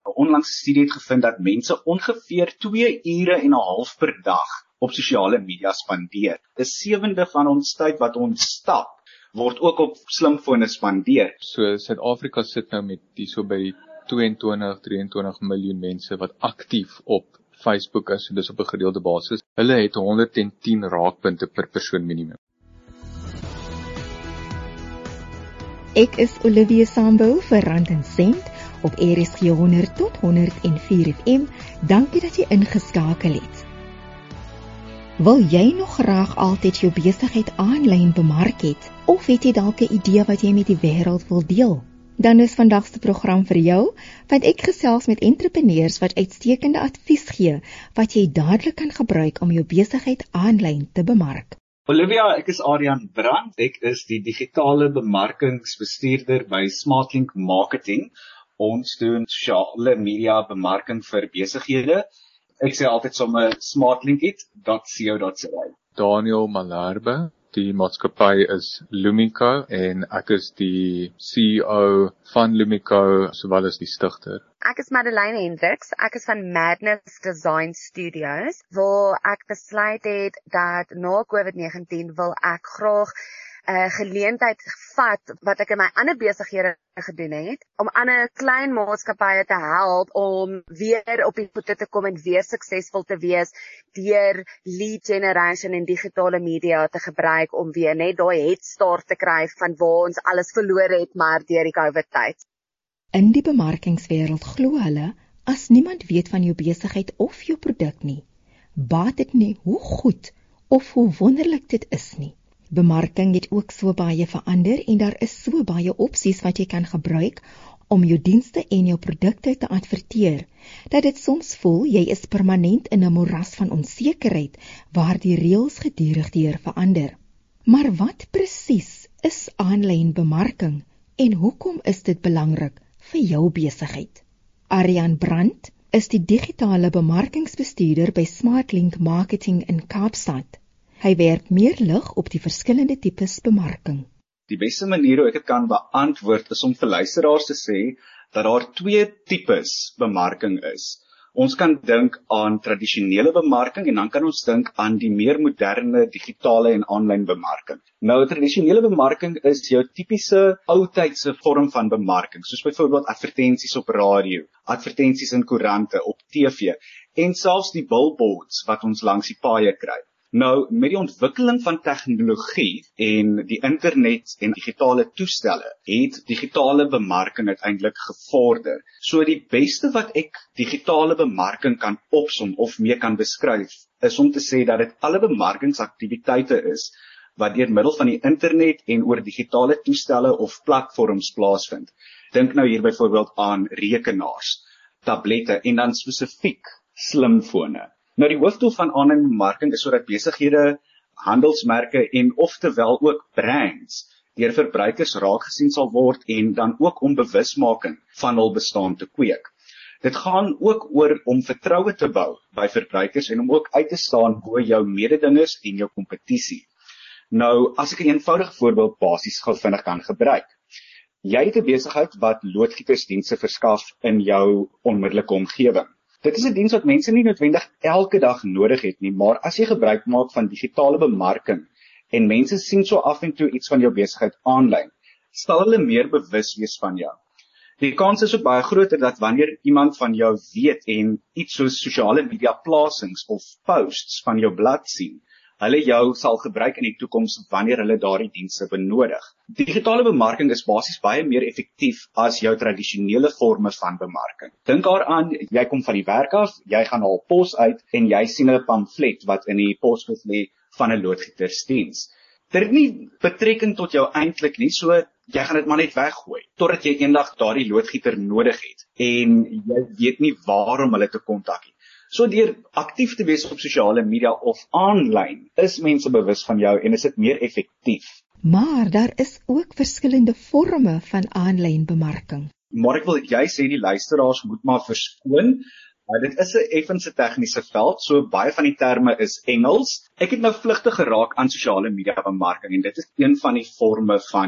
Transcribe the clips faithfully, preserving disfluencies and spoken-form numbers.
'n onlangse studie het gevind dat mense ongeveer twee ure en 'n half per dag op sosiale media spandeer. 'n Sewende van ons tyd wat ons stap, word ook op slimfone spandeer. So Suid-Afrika sit nou met die so by die tweeëntwintig, drieëntwintig miljoen mense wat aktief op Facebook is, so dis op 'n gedeelde basis. Hulle het honderd en tien raakpunte per persoon minimum. Ek is Olivia Sambo vir Rand en Sent op R S G honderd tot honderd en vier F M. Dankie dat jy ingeskakel het. Wil jy nog graag altyd jou besigheid aanlyn bemark het, of het jy dalk 'n idee wat jy met die wêreld wil deel? Dan is vandag se program vir jou, want ek gesels met entrepreneurs wat uitstekende advies gee, wat jy dadelik kan gebruik om jou besigheid aanlyn te bemark. Olivia, ek is Adrian Brandt, ek is die digitale bemarkingsbestuurder by SmartLink Marketing. Ons doen sosiale media bemarking vir besighede. Ek sê altyd sommer smartlinkit dot co dot za. Daniel Malherbe, die maatskappy is Lumico en ek is die C E O van Lumico sowel as die stigter. Ek is Madeleine Hendriks, ek is van Madness Design Studios, waar ek besluit het dat na COVID negentien wil ek graag 'n uh, geleentheid vat wat ek in my ander besighede gedoen het, om ander klein maatskappye te help om weer op die voete te kom en weer suksesvol te wees deur lead generation en digitale media te gebruik om weer net daai head start te kry van waar ons alles verloor het maar deur die COVID tyd. In die bemarkingswêreld glo hulle, as niemand weet van jou besigheid of jou produk nie, baat dit nie hoe goed of hoe wonderlik dit is nie. Bemarking het ook so baie verander en daar is so baie opsies wat jy kan gebruik om jou dienste en jou produkte te adverteer, dat dit soms voel jy is permanent in 'n moeras van onsekerheid waar die reëls gedurig deur verander. Maar wat presies is aanlyn bemarking en hoekom is dit belangrik vir jou besigheid? Adrian Brandt is die digitale bemarkingsbestuurder by SmartLink Marketing in Kaapstad. Hy werp meer lig op die verskillende tipes bemarking. Die beste manier hoe ek dit kan beantwoord is om vir luisteraars te sê dat daar twee tipes bemarking is. Ons kan dink aan tradisionele bemarking en dan kan ons dink aan die meer moderne digitale en aanlyn bemarking. Nou, tradisionele bemarking is jou tipiese oudtydse vorm van bemarking, soos byvoorbeeld advertensies op radio, advertensies in koerante, op T V en selfs die billboards wat ons langs die paaie kry. Nou, met die ontwikkeling van tegnologie en die internet en digitale toestelle, het digitale bemarking uiteindelik gevorder. So die beste wat ek digitale bemarking kan opsom of mee kan beskryf, is om te sê dat dit alle bemarkingsaktiwiteite is, wat deur middel van die internet en oor digitale toestelle of platforms plaasvind. Dink nou hier byvoorbeeld aan rekenaars, tablette en dan spesifiek slimfone. Nou die hoofdoel van aanlyn bemarking is sodat besighede, handelsmerke en oftewel ook brands deur verbruikers raak gesien sal word en dan ook om bewusmaking van hul bestaan te kweek. Dit gaan ook oor om vertroue te bou by verbruikers en om ook uit te staan bo jou mededingers en jou kompetisie. Nou, as ek 'n eenvoudige voorbeeld basies gou vinnig kan gebruik. Jy het 'n besigheid wat loodgietersdienste verskaf in jou onmiddellike omgewing. Dit is 'n diens wat mense nie noodwendig elke dag nodig het nie, maar as jy gebruik maak van digitale bemarking en mense sien so af en toe iets van jou besigheid aanlyn, sal hulle meer bewus wees van jou. Die kans is ook baie groter dat wanneer iemand van jou weet en iets soos sosiale media plasings of posts van jou blad sien, hulle jou sal gebruik in die toekoms wanneer hulle daardie dienste benodig. Digitale bemarking is basies baie meer effektief as jou tradisionele forme van bemarking. Dink daaraan, jy kom van die werk af, jy gaan haal pos uit en jy sien 'n pamflet wat in die posbus lê van 'n loodgietersdiens. Dit het nie betrekking tot jou eintlik nie, so jy gaan dit maar net weggooi, totdat jy eendag daardie loodgieter nodig het en jy weet nie waarom hulle te kontak nie. So deur aktief te wees op sosiale media of aanlyn, is mense bewus van jou en is dit meer effektief. Maar daar is ook verskillende forme van aanlyn bemarking. Maar ek wil jy sê die luisteraars moet maar verskoon. Uh, dit is 'n effense tegniese veld, so baie van die terme is Engels. Ek het nou vlugtig geraak aan sosiale media bemarking en dit is een van die forme van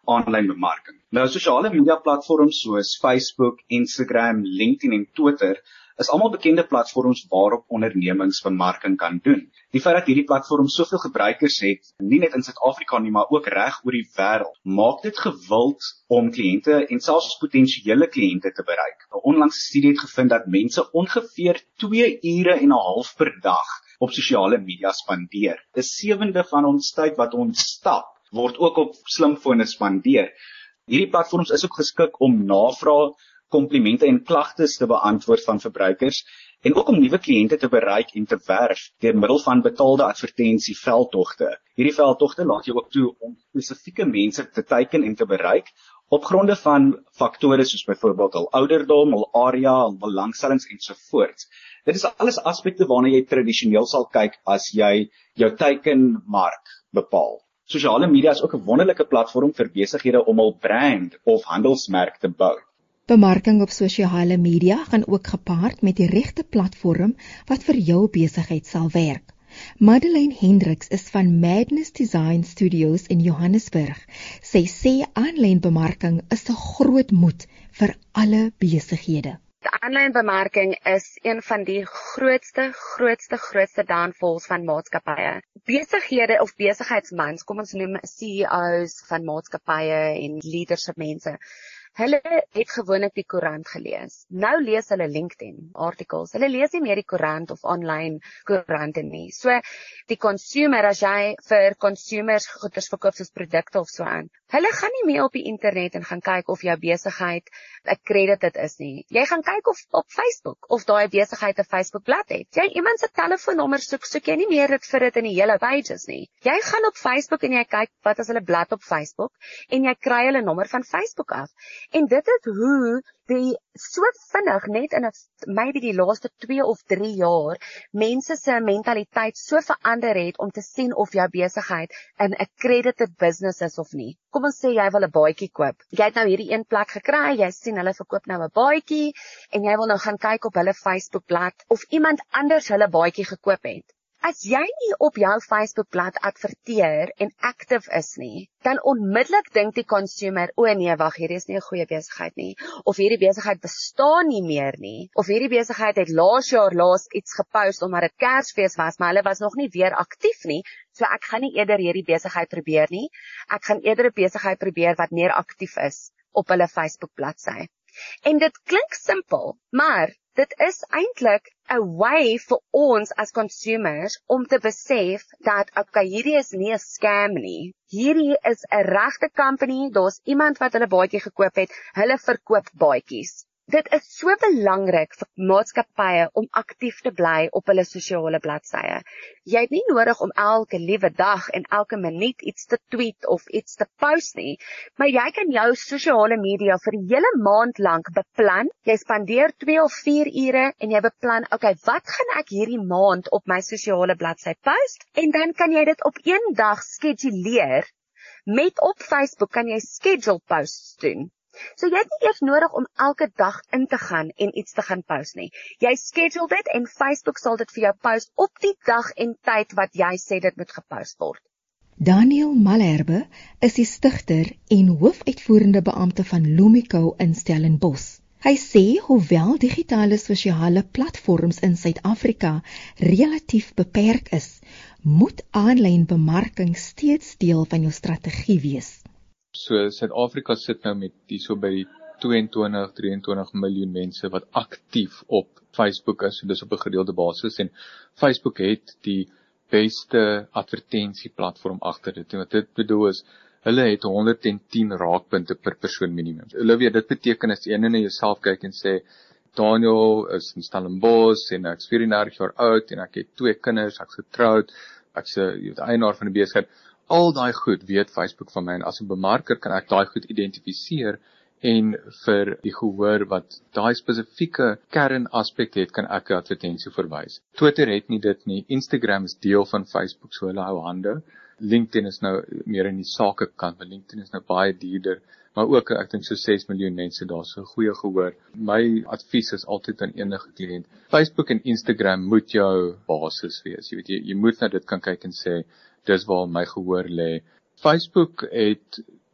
aanlyn bemarking. Nou sosiale media platforms soos Facebook, Instagram, LinkedIn en Twitter is almal bekende platforms waarop ondernemings bemarking kan doen. Die feit dat hierdie platforms soveel gebruikers het, nie net in Suid-Afrika nie, maar ook reg oor die wêreld, maak dit gewild om kliënte en selfs potensiële kliënte te bereik. 'n Onlangse studie het gevind dat mense ongeveer twee ure en 'n half per dag op sosiale media spandeer. 'n Sewende van ons tyd wat ons stap, word ook op slimfone spandeer. Hierdie platforms is ook geskik om navrae, komplimente en klagtes te beantwoord van verbruikers en ook om nuwe kliënte te bereik en te werf deur middel van betaalde advertensie veldtogte. Hierdie veldtogte laat jou ook toe om spesifieke mense te teiken en te bereik op gronde van faktore soos byvoorbeeld hul ouderdom, hul area, hul belangstellings ensovoorts. Dit is alles aspekte waarna jy tradisioneel sal kyk as jy jou teikenmark bepaal. Sosiale media is ook 'n wonderlike platform vir besighede om hul brand of handelsmerk te bou. Bemarking op sosiale media gaan ook gepaard met die regte platform wat vir jou besigheid sal werk. Madeleine Hendricks is van Madness Design Studios in Johannesburg. Sy sê aanlyn bemarking is 'n groot moed vir alle besighede. Aanlyn bemarking is een van die grootste, grootste, grootste downfalls van maatskappye. Besighede of besigheidsmans, kom ons noem C E O's van maatskappye en leadership mense, hulle het gewoonlik die koerant gelees. Nou lees hulle LinkedIn artikels. Hulle lees nie meer die koerant of online koerante nie. So die consumer, as jy vir consumers goeders verkoop soos produkte of so aan, hulle gaan nie meer op die internet en gaan kyk of jou besigheid accredited is nie. Jy gaan kyk of op Facebook of daai besigheid 'n Facebook-blad het. Jy iemand se telefoonnommer soek, soek jy nie meer dit vir dit in die hele pages nie. Jy gaan op Facebook en jy kyk wat is hulle blad op Facebook en jy kry hulle nommer van Facebook af. En dit is hoe die so vinnig net in 'n maybe die laaste twee of drie jaar mense se mentaliteit so verander het om te sien of jou besigheid 'n accredited business is of nie. Kom ons sê jy wil 'n baadjie koop. Jy het nou hierdie een plek gekry, jy sien hulle verkoop nou 'n baadjie en jy wil nou gaan kyk op hulle Facebookblad of iemand anders hulle baadjie gekoop het. As jy nie op jou Facebookblad adverteer en active is nie, dan onmiddellik dink die consumer, o nee, wag, hierdie is nie 'n goeie besigheid nie, of hierdie besigheid bestaan nie meer nie, of hierdie besigheid het laas jaar laas iets gepost omdat dit Kersfees was, maar hulle was nog nie weer aktief nie, so ek gaan nie eerder hierdie besigheid probeer nie, ek gaan eerder 'n besigheid probeer wat meer aktief is op hulle Facebook-bladsy. En dit klink simpel, maar dit is eintlik 'n way vir ons as consumers om te besef dat okay, hierdie is nie 'n scam nie. Hierdie is 'n regte company, daar's iemand wat hulle baadjie gekoop het, hulle verkoop baadjies. Dit is so belangrik vir maatskappye om aktief te bly op hulle sosiale bladsye. Jy het nie nodig om elke liewe dag en elke minuut iets te tweet of iets te post nie, maar jy kan jou sosiale media vir die hele maand lank beplan. Jy spandeer twee of vier ure en jy beplan, okay, wat gaan ek hierdie maand op my sosiale bladsy post? En dan kan jy dit op een dag skeduleer. Met op Facebook kan jy schedule posts doen. So jy het nie eers nodig om elke dag in te gaan en iets te gaan post nie. Jy schedule dit en Facebook sal dit vir jou post op die dag en tyd wat jy sê dit moet gepost word. Daniel Malherbe is die stigter en hoofuitvoerende beampte van Lumico in Stellenbosch. Hy sê hoewel digitale sosiale platforms in Suid-Afrika relatief beperk is, moet aanlyn bemarking steeds deel van jou strategie wees. So Suid-Afrika sit nou met die so by die tweeëntwintig, drieëntwintig miljoen mense wat aktief op Facebook is, so dis op 'n gereelde basis, en Facebook het die beste advertentieplatform agter dit. En wat dit bedoel is, hulle het honderd en tien raakpunte per persoon minimum. Hulle weet, dit beteken as jy net na jouself kyk en sê, Daniel is in Stellenbosch en ek's vyf en dertig jaar oud en ek het twee kinders, ek's getroud, ek's 'n eienaar van 'n besigheid. Al daai goed weet Facebook van my, en as 'n bemarker kan ek daai goed identifiseer en vir die gehoor wat daai spesifieke kernaspek het, kan ek 'n advertensie verwys. Twitter het nie dit nie, Instagram is deel van Facebook, so hulle hou hande. LinkedIn is nou meer in die sakekant, maar LinkedIn is nou baie duurder, maar ook ek dink so ses miljoen mense daar, so goeie gehoor. My advies is altyd aan enige kliënt, Facebook en Instagram moet jou basis wees. Jy weet, jy, jy moet na dit kan kyk en sê, dis waar my gehoor lê. Facebook het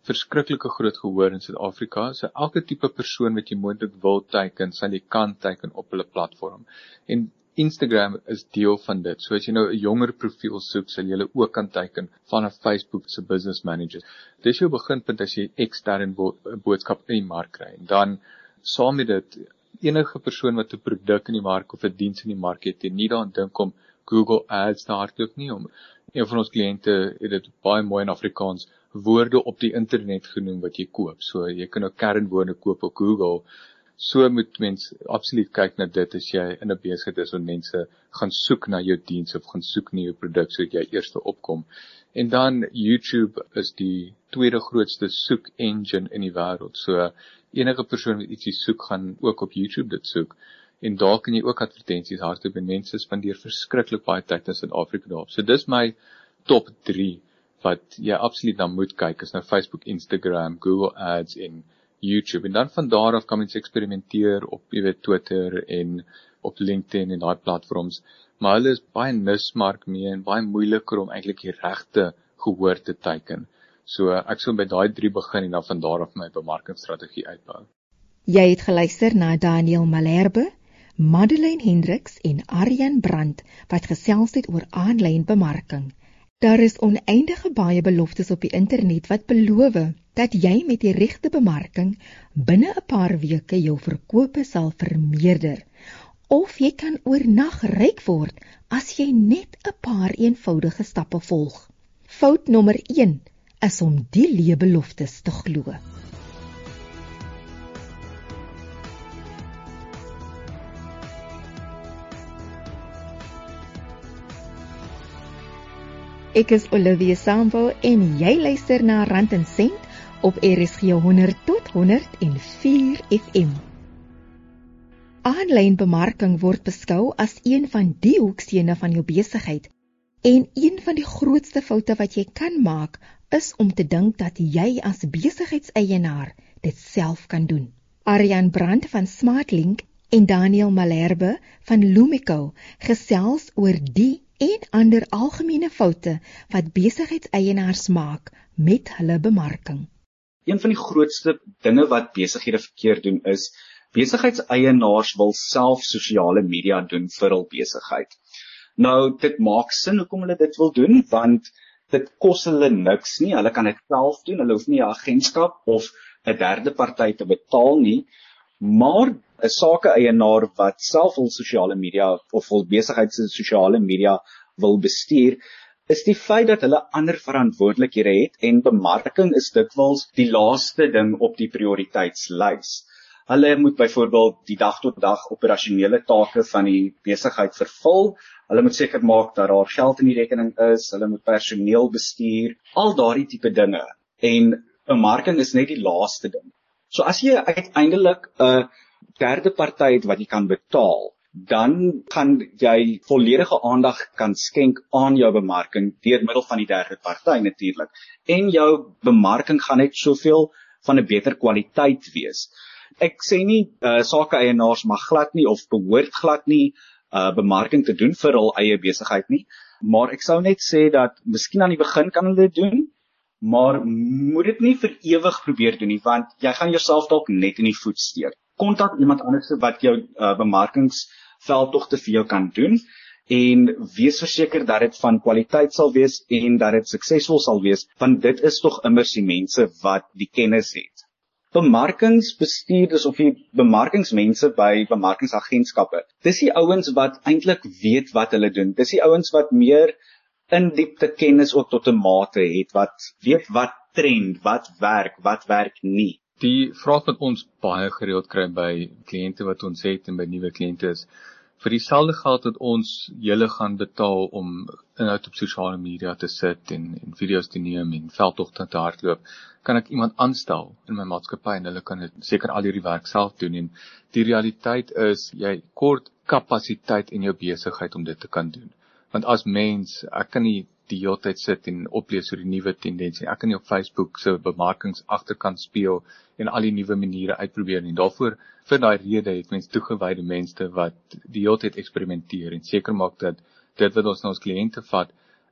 verskriklike groot gehoor in Suid-Afrika. So elke tipe persoon wat jy moontlik wil teiken, sal jy kan teiken op hulle platform. En Instagram is deel van dit. So as jy nou 'n jonger profiel soek, sal jy hulle ook kan teiken vanaf Facebook se business managers. Dis jou beginpunt as jy ekstern bo boodskap in die mark kry. En dan saam met dit, enige persoon wat 'n produk in die mark of 'n diens in die mark het, jy nie daaraan dink om Google Ads te hardloop nie. Om een van ons kliënte het dit baie mooi in Afrikaans woorde op die internet genoem wat jy koop. So jy kan nou kernwoorde koop op Google. So moet mens absoluut kyk na dit as jy in 'n besigheid is waar mense gaan soek na jou diens of gaan soek na jou produk sodat jy eerste opkom. En dan YouTube is die tweede grootste soek engine in die wêreld. So enige persoon wat ietsie soek gaan ook op YouTube dit soek. En daar kan jy ook advertensies hardloop en mense spandeer verskriklik baie tyd in Suid-Afrika daarop. So dis my top drie wat jy absoluut na moet kyk, is nou Facebook, Instagram, Google Ads en YouTube. En dan van daar af kan mens eksperimenteer op, jy weet, Twitter en op LinkedIn en daai platforms. Maar hulle is baie nismark mee en baie moeiliker om eintlik die regte gehoor te teiken. So ek sou by daai drie begin en dan van daar af my bemarkingsstrategie uitbou. Jy het geluister na Daniel Malherbe, Madeleine Hendriks en Aryan Brandt wat gesels het oor aanlyn bemarking. Daar is oneindige baie beloftes op die internet wat beloof dat jy met die regte bemarking binne 'n paar weke jou verkope sal vermeerder. Of jy kan oornag ryk word as jy net 'n paar eenvoudige stappe volg. Fout nommer een is om die leë beloftes te glo. Ek is Olivia Sambo en jy luister na Rand en Sent op R S G honderd tot honderd en vier F M. Aanlyn bemarking word beskou as een van die hoekstene van jou besigheid. En een van die grootste foute wat jy kan maak, is om te dink dat jy as besigheidseienaar dit self kan doen. Aryan Brandt van SmartLink en Daniel Malherbe van Lumico gesels oor die en ander algemene foute wat besigheidseienaars maak met hulle bemarking. Een van die grootste dinge wat besighede verkeerd doen is, besigheidseienaars wil self sosiale media doen vir hul besigheid. Nou, dit maak sin hoekom hulle dit wil doen, want dit kos hulle niks nie, hulle kan dit self doen, hulle hoef nie 'n agentskap of 'n derde party te betaal nie, maar 'n sakeeienaar wat self hul sosiale media of hul besigheid se sosiale media wil bestuur, is die feit dat hulle ander verantwoordelikhede het en bemarking is dikwels die laaste ding op die prioriteitslys. Hulle moet byvoorbeeld die dag tot dag operasionele take van die besigheid vervul. Hulle moet seker maak dat daar geld in die rekening is, hulle moet personeel bestuur, al daardie tipe dinge. En bemarking is net die laaste ding. So as jy uiteindelik 'n derde party het wat jy kan betaal, dan gaan jy volledige aandag kan skenk aan jou bemarking deur middel van die derde party natuurlik. En jou bemarking gaan net soveel van 'n beter kwaliteit wees. Ek sê nie uh, sakeeienaars mag glad nie of behoort glad nie uh, bemarking te doen vir hul eie besigheid nie, maar ek sou net sê dat miskien aan die begin kan hulle dit doen, maar moet dit nie vir ewig probeer doen nie, want jy gaan jouself dalk net in die voet steek. Kontak iemand anders wat jou uh, bemarkingsveldtogte vir jou kan doen en wees verseker dat dit van kwaliteit sal wees en dat dit suksesvol sal wees, want dit is tog immers die mense wat die kennis het. Bemarkingsbestuurders of die bemarkingsmense by bemarkingsagentskappe, dis die ouens wat eintlik weet wat hulle doen. Dis die ouens wat meer in diepte kennis ook tot 'n mate het, wat weet wat trend, wat werk, wat werk nie. Die vraag wat ons baie gereeld kry by kliënte wat ons het en by nuwe kliënte is, vir dieselfde geld dat ons julle gaan betaal om inhoud op sosiale media te sit en, en video's te neem en veldtogte te hardloop, kan ek iemand aanstel in my maatskappy en hulle kan dit seker al hierdie werk self doen. En die realiteit is, jy kort kapasiteit in jou besigheid om dit te kan doen. Want as mens, ek kan nie die hele tyd sit en oplees oor die nuwe tendensie. Ek kan nie op Facebook se bemarkings agterkant speel en al die nuwe maniere uitprobeer nie. Daarvoor, vir daai rede het mens toegewyde mense wat die hele tyd eksperimenteer en seker maak dat dit wat ons na ons kliënte vat,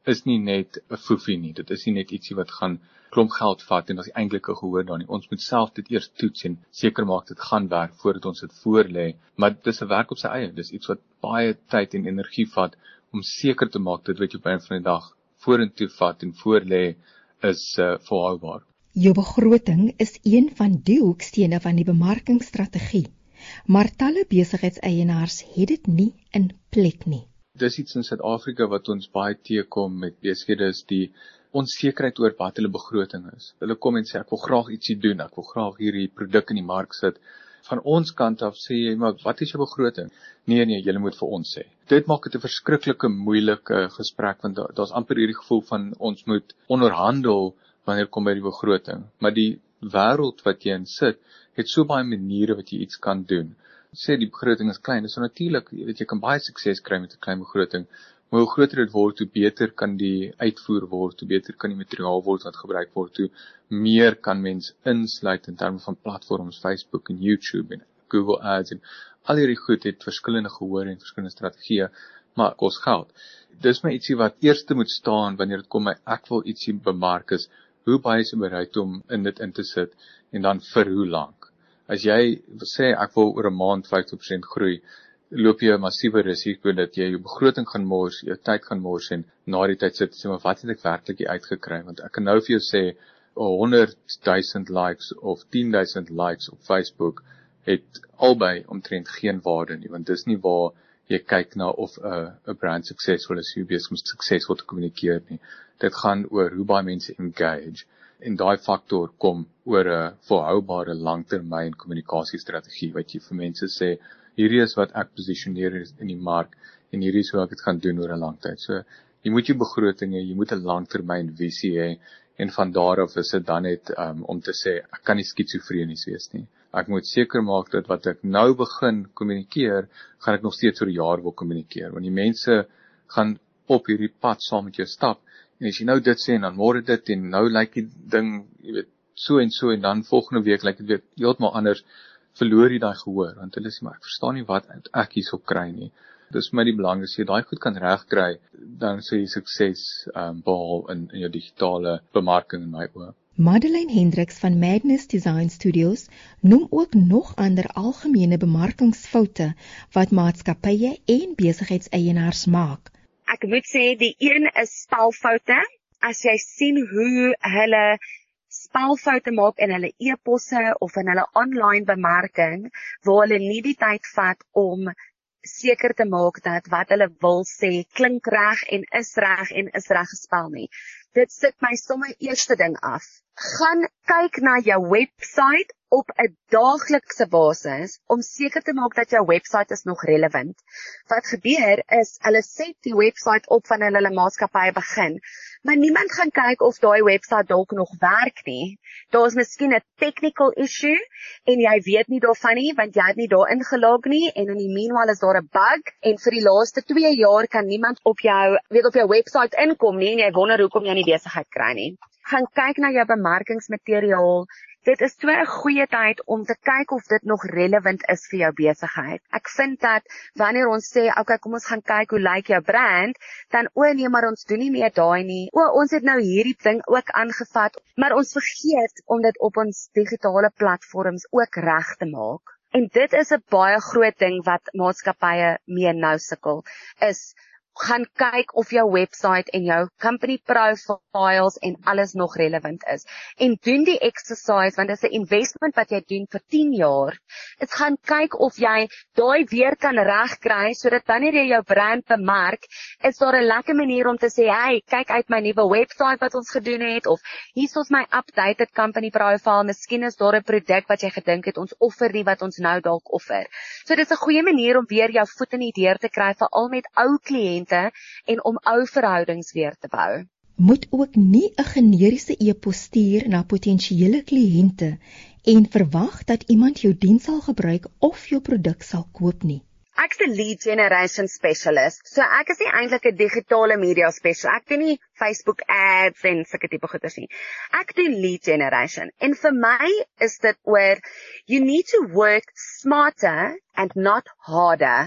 is nie net 'n foefie nie. Dit is nie net ietsie wat gaan klomp geld vat en as die eintlike gehoor daar nie. Ons moet self dit eers toets en seker maak dit gaan werk voordat ons dit voorlê. Maar dis 'n werk op sy eie. Dis iets wat baie tyd en energie vat om seker te maak dit wat jy op 'n einde van die dag vorentoe vat en voorlê is uh, volhoubaar. Jou begroting is een van die hoekstene van die bemarkingsstrategie, maar talle besigheidseienaars het dit nie in plek nie. Dis iets in Suid-Afrika wat ons baie teekom met besighede is die onsekerheid oor wat hulle begroting is. Hulle kom en sê ek wil graag ietsie doen, ek wil graag hierdie produk in die mark sit. Van ons kant af sê jy, maar wat is jou begroting? Nee nee, julle moet vir ons sê. Dit maak dit 'n verskriklike moeilike gesprek want daar daar's amper hierdie gevoel van ons moet onderhandel wanneer kom by die begroting. Maar die wêreld wat jy in sit, het so baie maniere wat jy iets kan doen. Sê die begroting is klein, so natuurlik, jy weet jy kan baie sukses kry met 'n klein begroting. Maar hoe groter dit word, hoe beter kan die uitvoer word, hoe beter kan die materiaal word wat gebruik word, hoe meer kan mens insluit in terme van platforms, Facebook en YouTube en Google Ads en al hierdie goed het verskillende gehoor en verskillende strategieë, maar kos geld. Dis my ietsie wat eerste moet staan wanneer dit kom my ek wil ietsie bemark is, hoe baie is jy bereid om in dit in te sit en dan vir hoe lank? As jy sê ek wil oor 'n maand vyftig persent groei, loop jy 'n massiewe risiko dat jy jou begroting gaan mors, jou tyd gaan mors en na die tyd sit jy sê maar wat het ek werklik hier uitgekry? Want ek kan nou vir jou sê honderd duisend likes of tien duisend likes op Facebook het albei omtrent geen waarde nie, want dis nie waar jy kyk na of 'n uh, 'n brand suksesvol is, hoe besig om suksesvol te kommunikeer nie. Dit gaan oor hoe baie mense engage en daai faktor kom oor 'n volhoubare langtermyn kommunikasiestrategie wat jy vir mense sê hierdie is wat ek posisioneer in die mark en hierdie is hoe ek dit gaan doen oor 'n lang tyd. So jy moet jou begroting hê, jy moet 'n langtermyn visie hê en van daar af is dit dan net um, om te sê ek kan nie skizofrenies wees nie. Ek moet seker maak dat wat ek nou begin kommunikeer, gaan ek nog steeds oor 'n jaar wil kommunikeer. Want die mense gaan op hierdie pad saam met jou stap en as jy nou dit sê en dan môre dit en nou lyk die ding, jy weet, so en so en dan volgende week lyk dit weer heeltemal anders, verloor jy daai gehoor, want hulle sê maar ek verstaan nie wat ek hierso kry nie. Dis vir my die belang, as jy daai goed kan regkry, dan sê jy sukses um, behaal in, in jou digitale bemarking in my oë. Madeleine Hendricks van Madness Design Studios noem ook nog ander algemene bemarkingsfoute wat maatskappye en besigheidseienaars maak. Ek moet sê die een is spelfoute. As jy sien hoe hulle spelfoute maak in hulle e-posse of in hulle online bemarking, waar hulle nie die tyd vat om seker te maak dat wat hulle wil sê klink reg en is reg en is reg gespel nie. Dit sit my sommer eerste ding af. Gaan kyk na jou webwerf op 'n daaglikse basis om seker te maak dat jou webwerf is nog relevant. Wat gebeur is hulle set die webwerf op wanneer hulle maatskappy begin, maar niemand gaan kyk of daai webwerf dalk nog werk nie. Daar's miskien 'n technical issue en jy weet nie daarvan nie want jy het nie daar ingelog nie en in die meanwhile is daar 'n bug en vir die laaste twee jaar kan niemand op jou weet op jou webwerf inkom nie en jy wonder hoekom jy nie besigheid kry nie. Gaan kyk na jou bemarkingsmateriaal. Dit is so 'n goeie tyd om te kyk of dit nog relevant is vir jou besigheid. Ek vind dat wanneer ons sê, okay, kom ons gaan kyk hoe lyk jou brand, dan o nee, maar ons doen nie meer daai nie. O, ons het nou hierdie ding ook aangevat, maar ons vergeet om dit op ons digitale platforms ook reg te maak. En dit is 'n baie groot ding wat maatskappye mee nou sukkel, is gaan kyk of jou webwerf en jou company profiles en alles nog relevant is. En doen die exercise, want dit is 'n investment wat jy doen vir tien jaar. Dit gaan kyk of jy daai weer kan regkry, sodat wanneer jy jou brand bemark, is daar 'n lekker manier om te sê, hey, kyk uit my nuwe webwerf wat ons gedoen het, of hier is my updated company profile, miskien is daar 'n produk wat jy gedink het, ons offer die wat ons nou dalk offer. So dit is 'n goeie manier om weer jou voet in die deur te kry, veral met ou kliënte, en om ou verhoudings weer te bou. Moet ook nie 'n generiese e-pos stuur na potensiële kliënte en verwag dat iemand jou diens sal gebruik of jou produk sal koop nie. Ek's 'n lead generation specialist, so ek is nie eintlik 'n digitale media specialist. Ek doen nie Facebook ads en sulke tipe goeders nie. Ek doen lead generation. En vir my is dit oor you need to work smarter and not harder.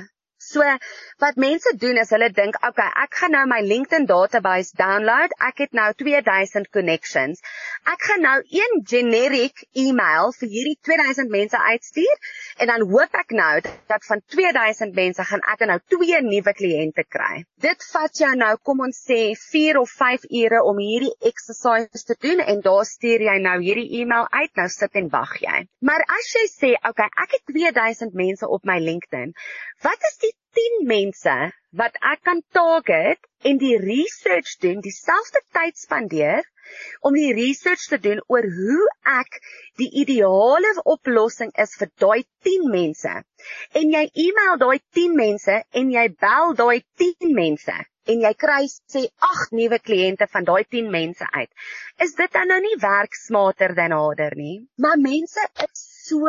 So, wat mense doen is hulle dink, okay, ek gaan nou my LinkedIn database download, ek het nou twee duisend connections, ek gaan nou een generic e-mail vir hierdie twee duisend mense uitstuur, en dan hoop ek nou, dat van twee duisend mense gaan ek nou twee nuwe kliënte kry. Dit vat jou nou, kom ons sê, vier of vyf ure om hierdie exercise te doen, en daar stuur jy nou hierdie e-mail uit, nou sit en wag jy. Maar as jy sê, okay, ek het twee duisend mense op my LinkedIn, wat is die tien mense wat ek kan target en die research doen, dieselfde tyd spandeer, om die research te doen oor hoe ek die ideale oplossing is vir daai tien mense. En jy e-mail daai tien mense en jy bel daai tien mense en jy kry sê agt nuwe kliënte van daai tien mense uit. Is dit dan nou nie werk smarter than harder nie? Maar mense is so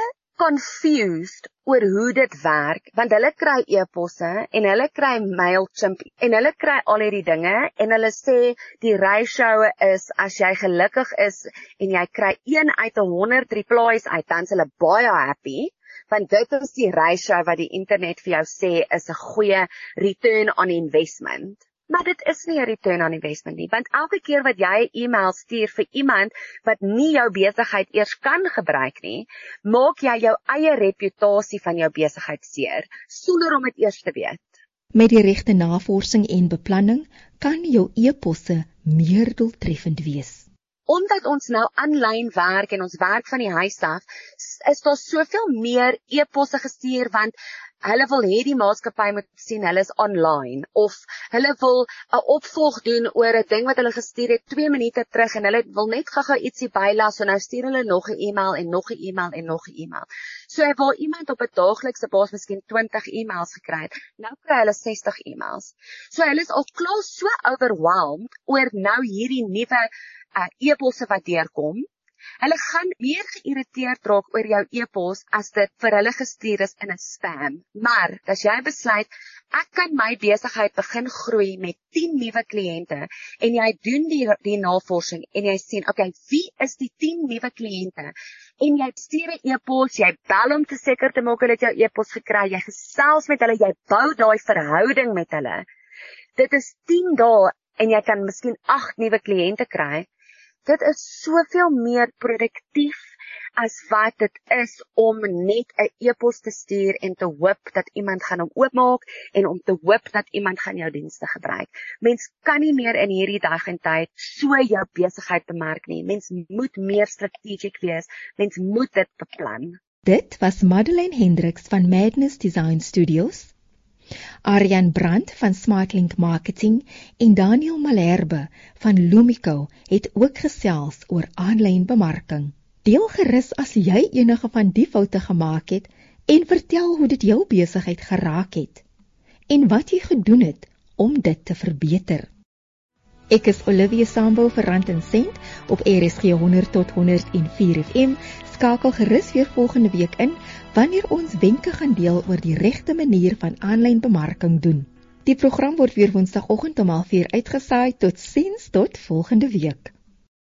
confused oor hoe dit werk, want hulle kry e-posse en hulle kry Mailchimp en hulle kry al hierdie dinge en hulle sê die ratio is as jy gelukkig is en jy kry een uit honderd replies uit, dan is hulle baie happy, want dit is die ratio wat die internet vir jou sê is 'n goeie return on investment. Maar dit is nie 'n return on investment nie, want elke keer wat jy 'n e-mail stuur vir iemand wat nie jou besigheid eers kan gebruik nie, maak jy jou eie reputasie van jou besigheid seer, sonder om dit eers te weet. Met die regte navorsing en beplanning kan jou e-posse meer doeltreffend wees. Omdat ons nou aanlyn werk en ons werk van die huis af, is daar soveel meer e-posse gestuur, want hulle wil hê die maatskappy moet sien hulle is online, of hulle wil 'n opvolg doen oor 'n ding wat hulle gestuur het twee minute terug en hulle wil net gou-gou ietsie bylas, so nou stuur hulle nog 'n e-mail en nog 'n e-mail en nog 'n e-mail. So waar iemand op 'n daaglikse basis miskien twintig e-mails gekry het, nou kry hulle sestig e-mails. So hulle is al klaar so overwhelmed oor nou hierdie nuwe uh, e-posse wat deurkom. Hulle gaan meer geïrriteerd raak oor jou e-pos as dit vir hulle gestuur is in 'n spam. Maar as jy besluit, ek kan my besigheid begin groei met tien nuwe kliënte en jy doen die, die navorsing en jy sien, okay, wie is die tien nuwe kliënte? En jy stuur 'n e-pos, jy bel om te seker te maak hulle het jou e-pos gekry, jy gesels met hulle, jy bou daai verhouding met hulle. Dit is tien dae en jy kan miskien agt nuwe kliënte kry. Dit is soveel meer produktief as wat dit is om net 'n e-pos te stuur en te hoop dat iemand gaan hom oopmaak en om te hoop dat iemand gaan jou dienste gebruik. Mens kan nie meer in hierdie dag en tyd so jou besigheid bemark nie. Mens moet meer strategic wees. Mens moet dit beplan. Dit was Madeleine Hendricks van Madness Design Studios, Arjan Brandt van Smartlink Marketing en Daniel Malherbe van Lumico het ook gesels oor aanlyn bemarking. Deel gerus as jy enige van die foute gemaak het en vertel hoe dit jou besigheid geraak het en wat jy gedoen het om dit te verbeter. Ek is Olivia Sambo vir Rand en Sent op R S G honderd tot honderd en vier F M. Skakel gerus weer volgende week in wanneer ons wenke gaan deel oor die regte manier van aanlyn bemarking doen. Die program word weer woensdagoggend om half vier uitgesaai. Totsiens tot volgende week.